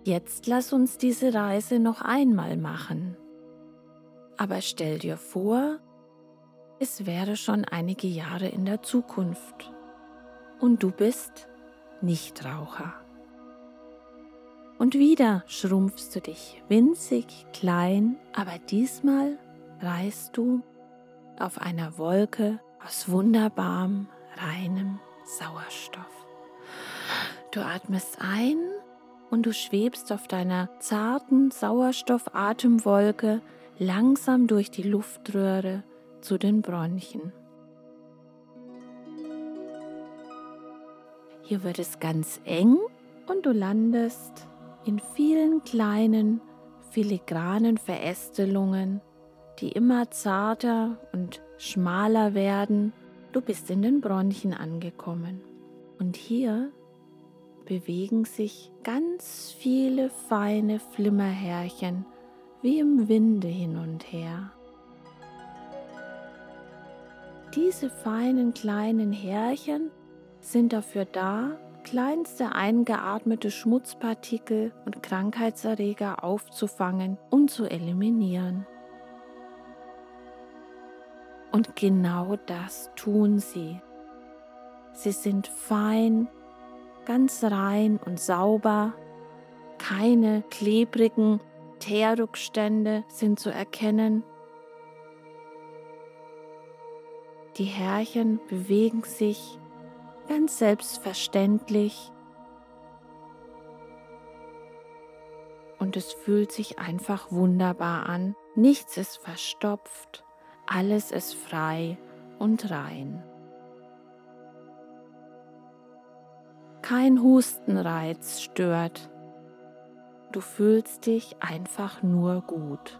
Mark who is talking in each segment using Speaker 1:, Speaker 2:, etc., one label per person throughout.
Speaker 1: Jetzt lass uns diese Reise noch einmal machen. Aber stell dir vor, es wäre schon einige Jahre in der Zukunft und du bist Nichtraucher. Und wieder schrumpfst du dich winzig klein, aber diesmal reist du auf einer Wolke aus wunderbarem, reinem Sauerstoff. Du atmest ein und du schwebst auf deiner zarten Sauerstoffatemwolke langsam durch die Luftröhre zu den Bronchien. Hier wird es ganz eng und du landest in vielen kleinen, filigranen Verästelungen, die immer zarter und schmaler werden. Du bist in den Bronchien angekommen. Und hier bewegen sich ganz viele feine Flimmerhärchen wie im Winde hin und her. Diese feinen kleinen Härchen sind dafür da, kleinste eingeatmete Schmutzpartikel und Krankheitserreger aufzufangen und zu eliminieren. Und genau das tun sie. Sie sind fein, ganz rein und sauber, keine klebrigen Teerrückstände sind zu erkennen. Die Härchen bewegen sich ganz selbstverständlich und es fühlt sich einfach wunderbar an. Nichts ist verstopft, alles ist frei und rein. Kein Hustenreiz stört. Du fühlst dich einfach nur gut.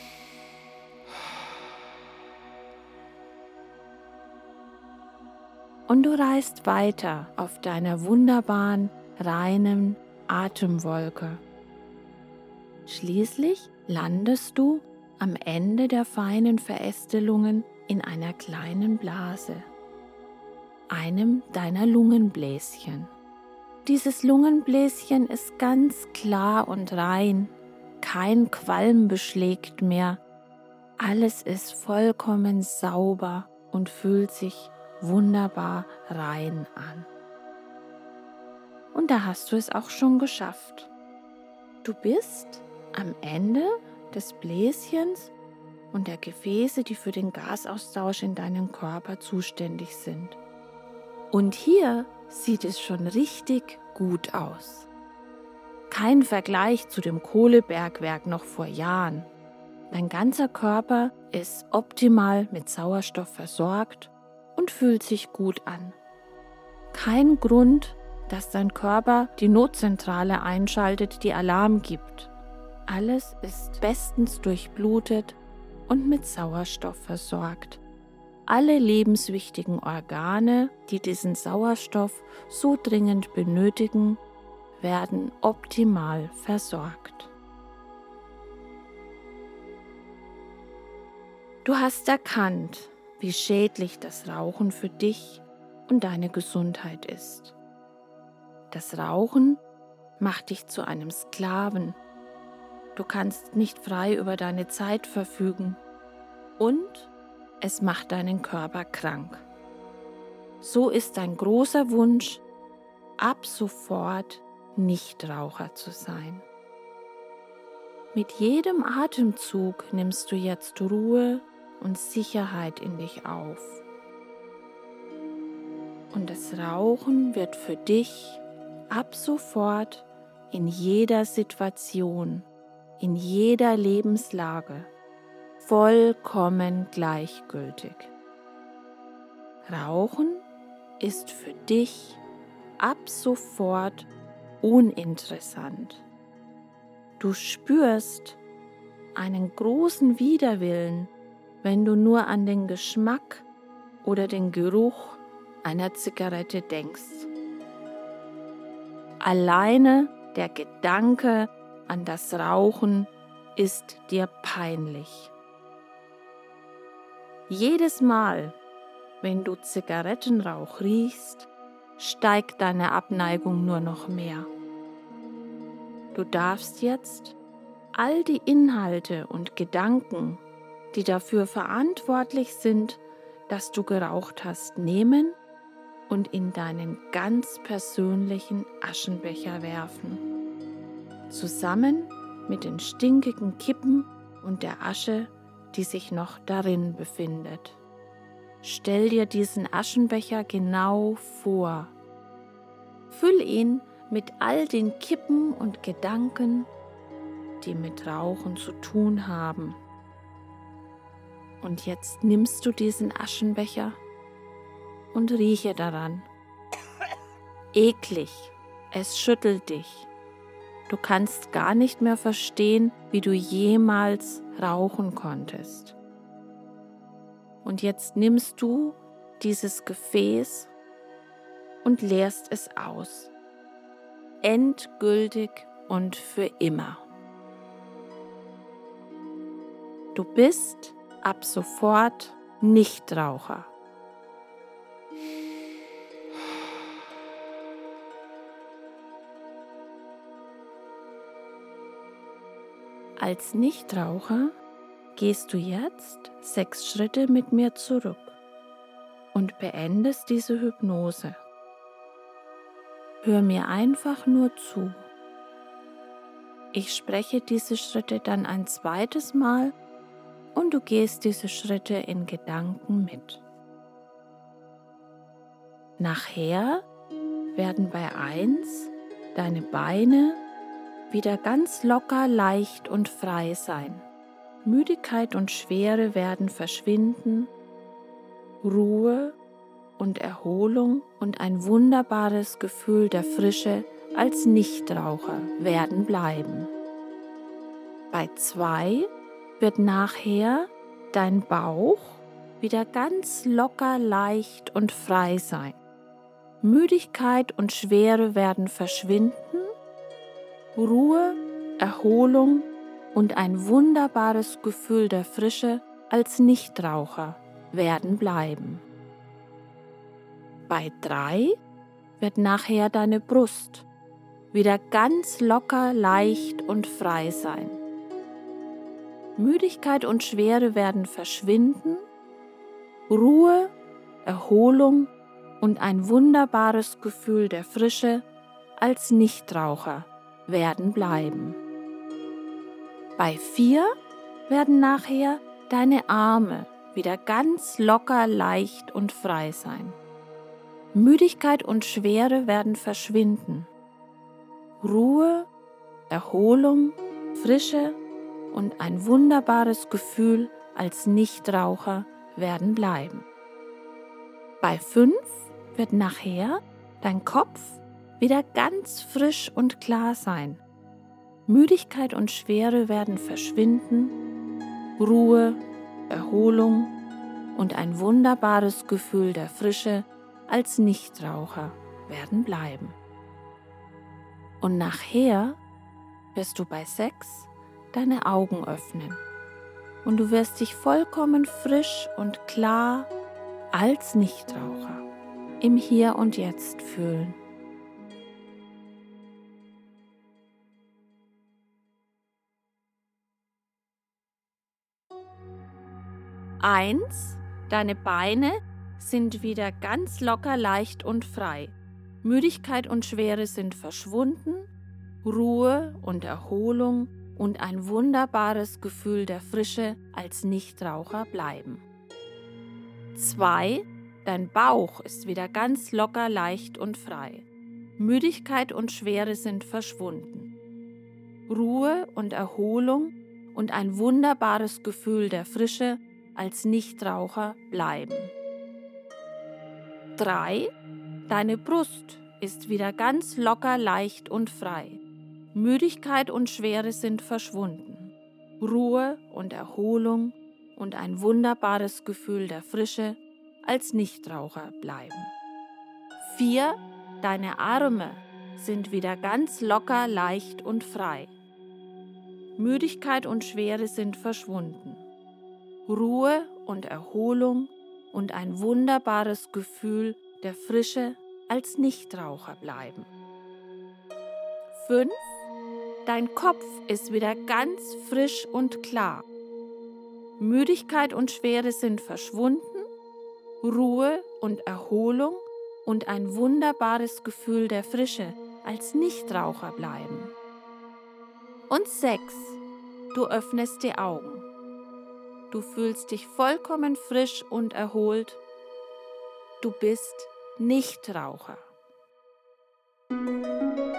Speaker 1: Und du reist weiter auf deiner wunderbaren, reinen Atemwolke. Schließlich landest du am Ende der feinen Verästelungen in einer kleinen Blase, einem deiner Lungenbläschen. Dieses Lungenbläschen ist ganz klar und rein, kein Qualm beschlägt mehr, alles ist vollkommen sauber und fühlt sich wunderbar rein an. Und da hast du es auch schon geschafft. Du bist am Ende des Bläschens und der Gefäße, die für den Gasaustausch in deinem Körper zuständig sind. Und hier sieht es schon richtig gut aus. Kein Vergleich zu dem Kohlebergwerk noch vor Jahren. Dein ganzer Körper ist optimal mit Sauerstoff versorgt und fühlt sich gut an. Kein Grund, dass dein Körper die Notzentrale einschaltet, die Alarm gibt. Alles ist bestens durchblutet und mit Sauerstoff versorgt. Alle lebenswichtigen Organe, die diesen Sauerstoff so dringend benötigen, werden optimal versorgt. Du hast erkannt, wie schädlich das Rauchen für dich und deine Gesundheit ist. Das Rauchen macht dich zu einem Sklaven. Du kannst nicht frei über deine Zeit verfügen und es macht deinen Körper krank. So ist dein großer Wunsch, ab sofort Nichtraucher zu sein. Mit jedem Atemzug nimmst du jetzt Ruhe und Sicherheit in dich auf. Und das Rauchen wird für dich ab sofort in jeder Situation, in jeder Lebenslage vollkommen gleichgültig. Rauchen ist für dich ab sofort uninteressant. Du spürst einen großen Widerwillen, wenn du nur an den Geschmack oder den Geruch einer Zigarette denkst. Alleine der Gedanke an das Rauchen ist dir peinlich. Jedes Mal, wenn du Zigarettenrauch riechst, steigt deine Abneigung nur noch mehr. Du darfst jetzt all die Inhalte und Gedanken, die dafür verantwortlich sind, dass du geraucht hast, nehmen und in deinen ganz persönlichen Aschenbecher werfen. Zusammen mit den stinkigen Kippen und der Asche, die sich noch darin befindet. Stell dir diesen Aschenbecher genau vor. Füll ihn mit all den Kippen und Gedanken, die mit Rauchen zu tun haben. Und jetzt nimmst du diesen Aschenbecher und rieche daran. Eklig, es schüttelt dich. Du kannst gar nicht mehr verstehen, wie du jemals rauchen konntest. Und jetzt nimmst du dieses Gefäß und leerst es aus. Endgültig und für immer. Du bist ab sofort Nichtraucher. Als Nichtraucher gehst du jetzt 6 Schritte mit mir zurück und beendest diese Hypnose. Hör mir einfach nur zu. Ich spreche diese Schritte dann ein zweites Mal und du gehst diese Schritte in Gedanken mit. Nachher werden bei 1 deine Beine wieder ganz locker, leicht und frei sein. Müdigkeit und Schwere werden verschwinden, Ruhe und Erholung und ein wunderbares Gefühl der Frische als Nichtraucher werden bleiben. Bei 2 wird nachher dein Bauch wieder ganz locker, leicht und frei sein. Müdigkeit und Schwere werden verschwinden, Ruhe, Erholung und ein wunderbares Gefühl der Frische als Nichtraucher werden bleiben. Bei 3 wird nachher deine Brust wieder ganz locker, leicht und frei sein. Müdigkeit und Schwere werden verschwinden, Ruhe, Erholung und ein wunderbares Gefühl der Frische als Nichtraucher werden bleiben. Bei 4 werden nachher deine Arme wieder ganz locker, leicht und frei sein. Müdigkeit und Schwere werden verschwinden. Ruhe, Erholung, Frische und ein wunderbares Gefühl als Nichtraucher werden bleiben. Bei 5 wird nachher dein Kopf wieder ganz frisch und klar sein. Müdigkeit und Schwere werden verschwinden, Ruhe, Erholung und ein wunderbares Gefühl der Frische als Nichtraucher werden bleiben. Und nachher wirst du bei 6 deine Augen öffnen und du wirst dich vollkommen frisch und klar als Nichtraucher im Hier und Jetzt fühlen. Eins, deine Beine sind wieder ganz locker, leicht und frei. Müdigkeit und Schwere sind verschwunden, Ruhe und Erholung und ein wunderbares Gefühl der Frische als Nichtraucher bleiben. 2, dein Bauch ist wieder ganz locker, leicht und frei. Müdigkeit und Schwere sind verschwunden. Ruhe und Erholung und ein wunderbares Gefühl der Frische als Nichtraucher bleiben. 3, deine Brust ist wieder ganz locker, leicht und frei. Müdigkeit und Schwere sind verschwunden. Ruhe und Erholung und ein wunderbares Gefühl der Frische als Nichtraucher bleiben. 4, deine Arme sind wieder ganz locker, leicht und frei. Müdigkeit und Schwere sind verschwunden. Ruhe und Erholung und ein wunderbares Gefühl der Frische als Nichtraucher bleiben. 5, Dein Kopf ist wieder ganz frisch und klar. Müdigkeit und Schwere sind verschwunden, Ruhe und Erholung und ein wunderbares Gefühl der Frische als Nichtraucher bleiben. Und 6. Du öffnest die Augen. Du fühlst dich vollkommen frisch und erholt. Du bist Nichtraucher.